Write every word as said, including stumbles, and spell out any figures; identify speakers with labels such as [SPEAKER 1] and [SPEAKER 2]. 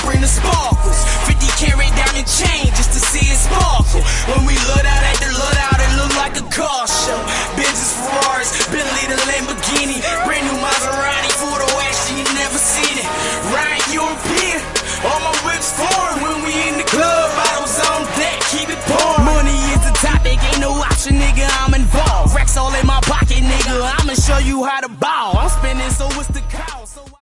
[SPEAKER 1] bring the sparkles. fifty carat diamond chain just to see it sparkle. When we look out at the look out, it look like a car show. Benzes, Ferraris, Bentley to Lamborghini, brand new Maserati, Ford Oasis, you never seen it. Ryan European, all my whips foreign. When we in the club, bottles on deck, keep it pouring. Money is the topic, ain't no option, nigga, I'm involved. Racks all in my pocket, nigga, I'ma show you how to ball. I'm spending, so what's the cost?